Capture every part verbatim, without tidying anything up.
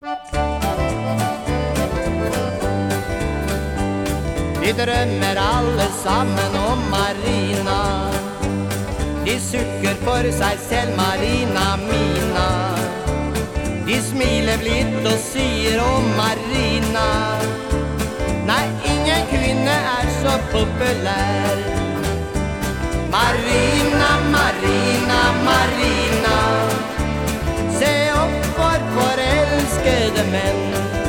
De drømmer alle sammen om Marina. De sukker for seg selv, Marina Mina. De smiler blidt og sier om Marina. Nei, ingen kvinne er så populær. Marina, Marina, Marina. Se opp for forelskede menn.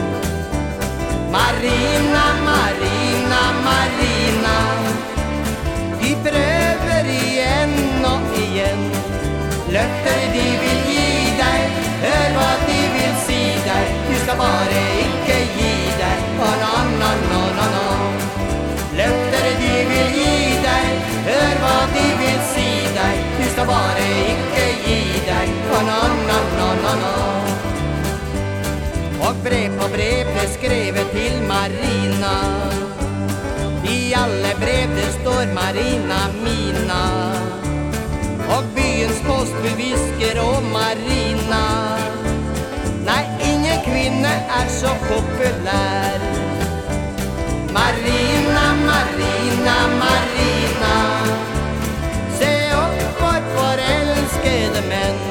Marina, Marina, Marina. De prøver igjen og igjen. Løfter de vil gi deg, hør hva de vil si deg. Du skal bare ikke gi deg, oh, no, no, no, no, no. Løfter de vil gi deg, hør hva de vil si deg. Du skal bare ikke gi deg, oh, no, no, no, no, no. Og brev på brev ble skrevet til Marina. I alle brev det står Marina Mina. Og byens postbud hvisker om Marina. Nei, ingen kvinne er så populær. Marina, Marina, Marina. Se opp for forelskede menn.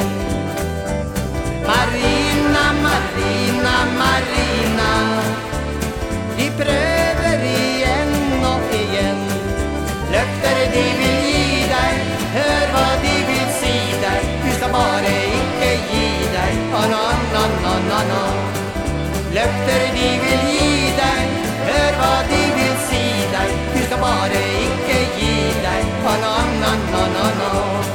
Marina, Marina, Marina. De prøver igjen og igjen. Løfter de vil gi deg, hør hva de vil si deg. Du skal bare ikke gi deg, oh, no, no, no, no, no. Løfter de vil gi deg, hør hva de vil si deg. Du skal bare ikke gi deg, oh, no, no, no, no, no.